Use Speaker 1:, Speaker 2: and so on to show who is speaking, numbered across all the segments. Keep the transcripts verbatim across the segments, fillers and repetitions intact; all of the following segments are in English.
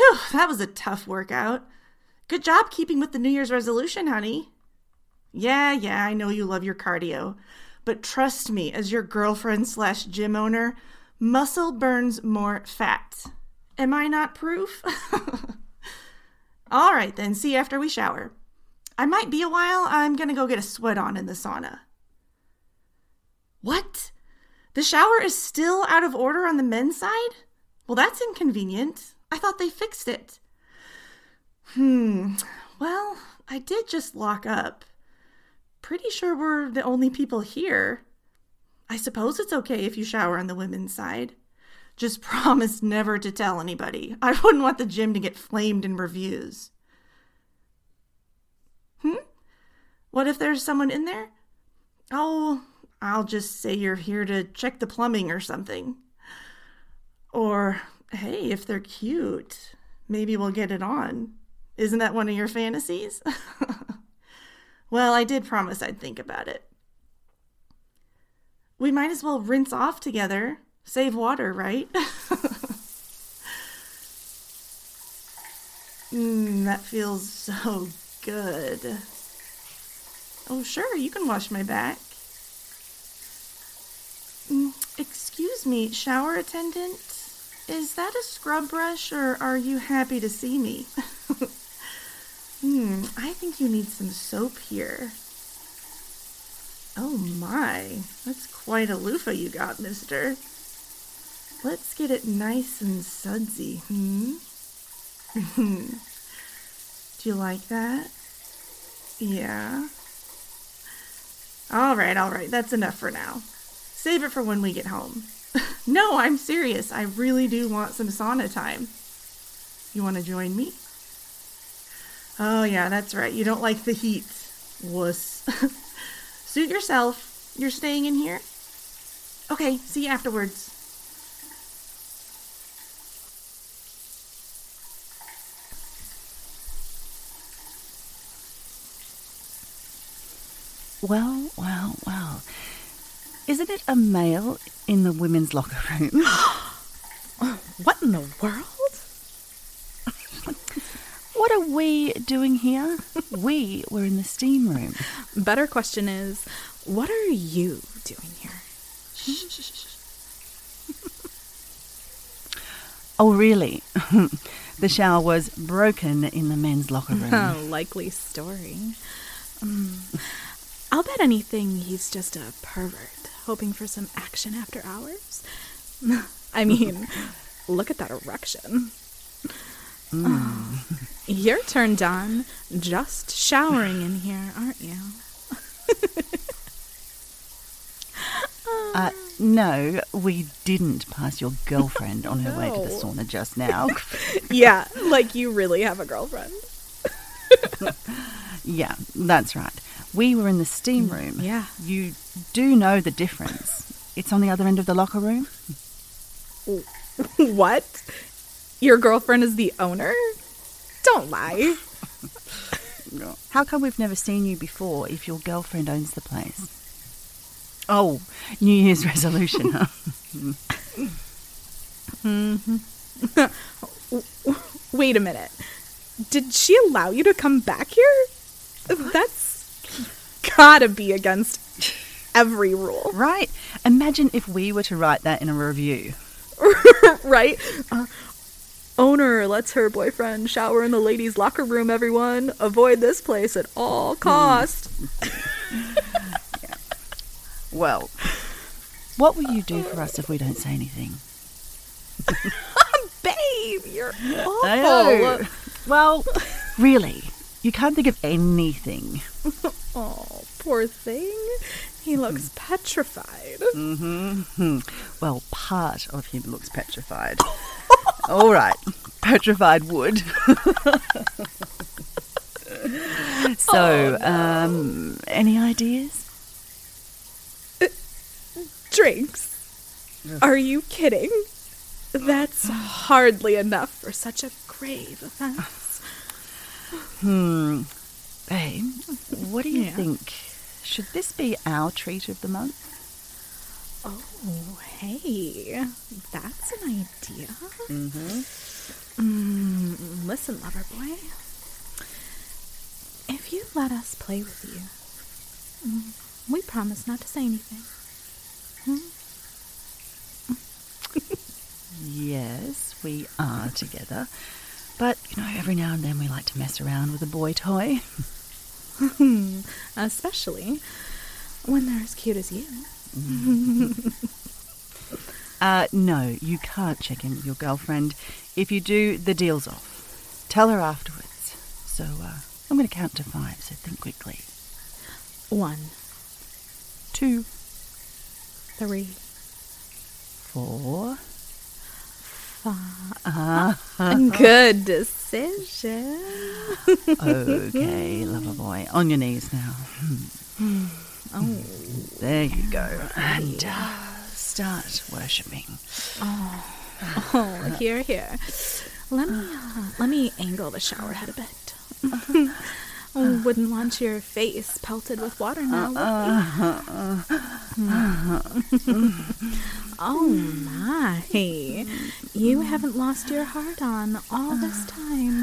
Speaker 1: Whew, that was a tough workout. Good job keeping with the New Year's resolution, honey. Yeah, yeah, I know you love your cardio. But trust me, as your girlfriend slash gym owner, muscle burns more fat. Am I not proof? All right, then. See you after we shower. I might be a while. I'm going to go get a sweat on in the sauna. What? The shower is still out of order on the men's side? Well, that's inconvenient. I thought they fixed it. Hmm. Well, I did just lock up. Pretty sure we're the only people here. I suppose it's okay if you shower on the women's side. Just promise never to tell anybody. I wouldn't want the gym to get flamed in reviews. Hmm? What if there's someone in there? Oh, I'll just say you're here to check the plumbing or something. Or, hey, if they're cute, maybe we'll get it on. Isn't that one of your fantasies? Well, I did promise I'd think about it. We might as well rinse off together. Save water, right? Mmm, that feels so good. Oh, sure, you can wash my back. Mm, excuse me, shower attendant. Is that a scrub brush, or are you happy to see me? Hmm, I think you need some soap here. Oh my, that's quite a loofah you got, mister. Let's get it nice and sudsy, hmm? Do you like that? Yeah? All right, all right, that's enough for now. Save it for when we get home. No, I'm serious. I really do want some sauna time. You want to join me? Oh, yeah, that's right. You don't like the heat. Wuss. Suit yourself. You're staying in here? Okay, see you afterwards.
Speaker 2: Well, well, well. Isn't it a male in the women's locker room?
Speaker 3: What in the world?
Speaker 2: What are we doing here? We were in the steam room.
Speaker 3: Better question is, what are you doing here?
Speaker 2: Oh, really? The shower was broken in the men's locker room.
Speaker 3: Oh, likely story. Um, I'll bet anything he's just a pervert, hoping for some action after hours. I mean, look at that erection. Mm. Oh, you're turned on just showering in here, aren't you?
Speaker 2: uh, no, we didn't pass your girlfriend on her no. way to the sauna just now.
Speaker 3: Yeah, like you really have a girlfriend.
Speaker 2: Yeah, that's right. We were in the steam room.
Speaker 3: Yeah.
Speaker 2: You do know the difference. It's on the other end of the locker room.
Speaker 3: What? Your girlfriend is the owner? Don't lie.
Speaker 2: How come we've never seen you before if your girlfriend owns the place? Oh, New Year's resolution, huh?
Speaker 3: Mm-hmm. Wait a minute. Did she allow you to come back here? That's gotta be against every rule.
Speaker 2: Right. Imagine if we were to write that in a review.
Speaker 3: Right? Uh, owner lets her boyfriend shower in the ladies' locker room, everyone. Avoid this place at all costs.
Speaker 2: Yeah. Well, what will you do for us if we don't say anything?
Speaker 3: Babe, you're awful.
Speaker 2: I know. Well, really, you can't think of anything.
Speaker 3: Oh, poor thing. He looks petrified.
Speaker 2: Mm-hmm. Well, part of him looks petrified. All right, petrified wood. So, oh, no. um, any ideas?
Speaker 3: Uh, drinks? Ugh. Are you kidding? That's hardly enough for such a grave offense.
Speaker 2: Hmm. Babe, what do you
Speaker 3: yeah.
Speaker 2: think? Should this be our treat of the month?
Speaker 3: Oh, hey. That's an idea.
Speaker 2: Mm-hmm.
Speaker 3: Mm, Listen, lover boy. If you let us play with you, we promise not to say anything. Hmm?
Speaker 2: Yes, we are together. But, you know, every now and then we like to mess around with a boy toy.
Speaker 3: Especially when they're as cute as you.
Speaker 2: uh, no, you can't check in with your girlfriend. If you do, the deal's off. Tell her afterwards. So, uh, I'm going to count to five, so think quickly.
Speaker 3: One.
Speaker 2: Two.
Speaker 3: Three.
Speaker 2: Four.
Speaker 3: Five.
Speaker 2: Uh,
Speaker 3: Good decision.
Speaker 2: Okay, lover boy. On your knees now.
Speaker 3: Oh.
Speaker 2: There you go. And uh, start worshipping.
Speaker 3: Oh. Oh, here, here. Let me, uh, let me angle the shower head a bit. Oh, wouldn't want your face pelted with water now, would you? Oh my, you haven't lost your heart on all this time.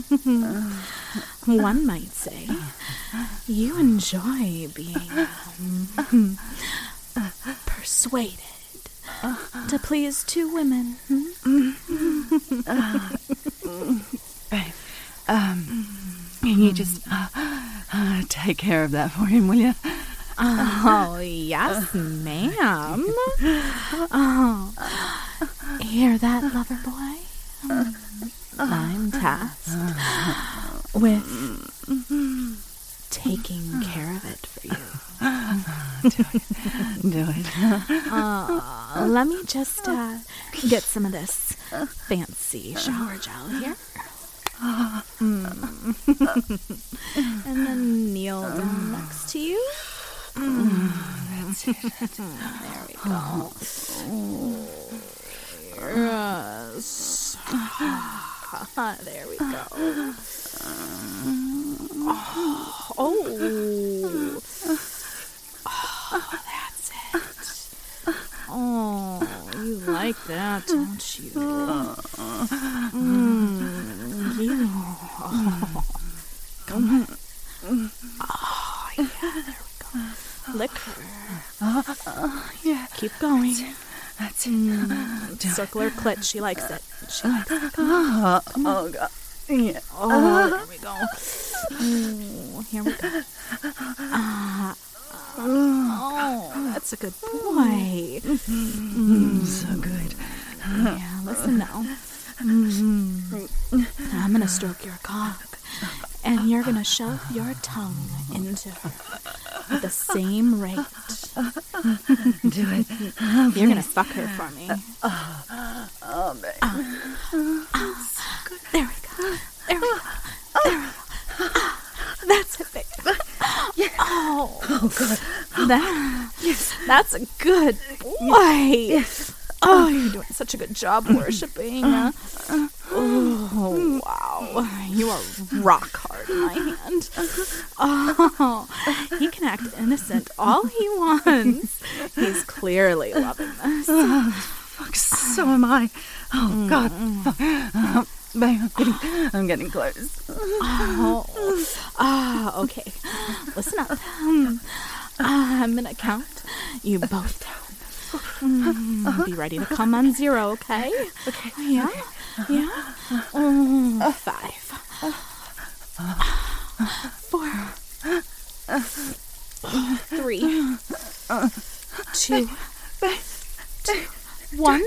Speaker 3: One might say you enjoy being um, persuaded to please two women.
Speaker 2: Babe, um, can you just uh, uh, take care of that for him, will you?
Speaker 3: Oh, yes, ma'am. Oh, hear that, lover boy? Um, I'm tasked with taking care of it for you.
Speaker 2: Do it. Do it.
Speaker 3: Uh, let me just uh, get some of this fancy shower gel here. Mm. And then kneel down next to you. Mm. That's it. There we go. Yes. There we go. Oh. Oh. Oh, that's it. Oh, you like that, don't you? Mm, you. Oh. Come on. Oh, yeah, there we go. Lick her.
Speaker 2: Uh, uh, yeah.
Speaker 3: Keep going.
Speaker 2: That's it.
Speaker 3: Mm, circle her clit. She likes it. She likes it. Come on.
Speaker 2: Uh, Come on. Oh, God. Yeah.
Speaker 3: Oh, there we go. Oh, here we go. Uh, oh, that's a good boy.
Speaker 2: Mm, so good.
Speaker 3: Yeah, listen now. Mm-hmm. I'm going to stroke your cock, and you're going to shove your tongue into her at the same rate.
Speaker 2: Do it.
Speaker 3: You're going to fuck her for me.
Speaker 2: Oh, oh babe.
Speaker 3: Uh, uh, there we go. There we go. There we go. That's it, babe. Oh,
Speaker 2: Oh, God.
Speaker 3: that, yes. That's a good boy.
Speaker 2: Yes.
Speaker 3: Oh, you're doing such a good job worshipping. Uh, oh, wow. You are rock hard in my hand. Oh, he can act innocent all he wants. He's clearly loving this.
Speaker 2: Oh, fuck, so am I. Oh, God. Oh, babe, I'm getting, I'm getting close.
Speaker 3: Oh, ah, okay. Listen up. Um, I'm gonna count you both down. Mm, be ready to come on zero, okay?
Speaker 2: Okay.
Speaker 3: Yeah? Yeah? Oh, five. Four. Three. Two. Two. One.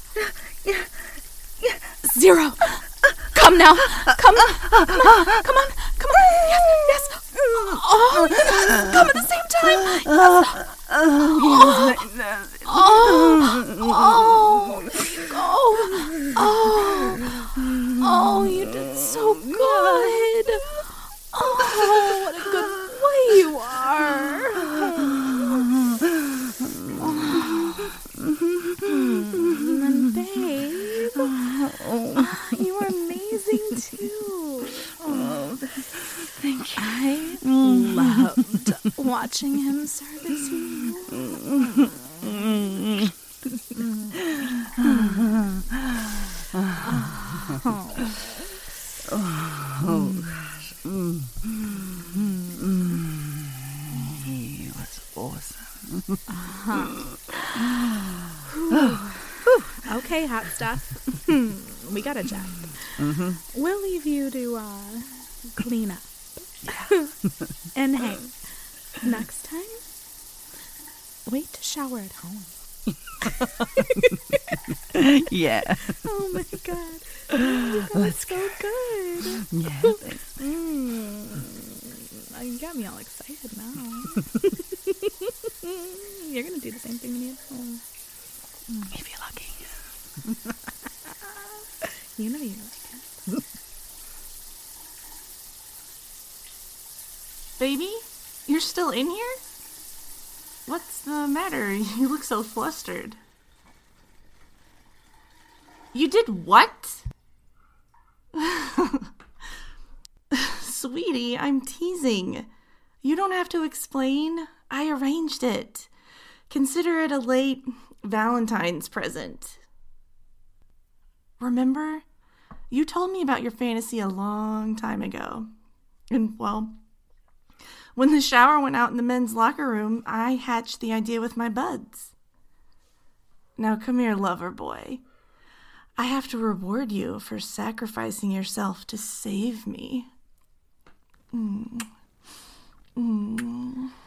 Speaker 3: Zero. Come now. Come. Come on. Come on. Come on. Yes. Yes. Oh, yes. Come at the same time. Yes.
Speaker 2: Oh,
Speaker 3: Oh, oh, there you go. Oh, oh, you did so good. Oh, what a good boy you are. And then, babe, you are amazing too.
Speaker 2: oh, thank you.
Speaker 3: I loved watching him service you. Oh.
Speaker 2: Oh, gosh. Mm. Mm. He was awesome.
Speaker 3: uh-huh. Okay, hot stuff. We got a jet.
Speaker 2: Mm-hmm.
Speaker 3: We'll leave you to uh, clean up. Yeah. And hey, next time, wait to shower at home.
Speaker 2: Yeah.
Speaker 3: Oh my god. Oh, that's so good.
Speaker 2: Yeah. Thanks.
Speaker 3: Mm. You got me all excited now. You're gonna do the same thing to me at home.
Speaker 2: If you're lucky.
Speaker 3: You know you like it.
Speaker 1: Baby, you're still in here? What's the matter? You look so flustered. You did what? Sweetie, I'm teasing. You don't have to explain. I arranged it. Consider it a late Valentine's present. Remember? You told me about your fantasy a long time ago. And, well, when the shower went out in the men's locker room, I hatched the idea with my buds. Now come here, lover boy. I have to reward you for sacrificing yourself to save me. Mm. Mm.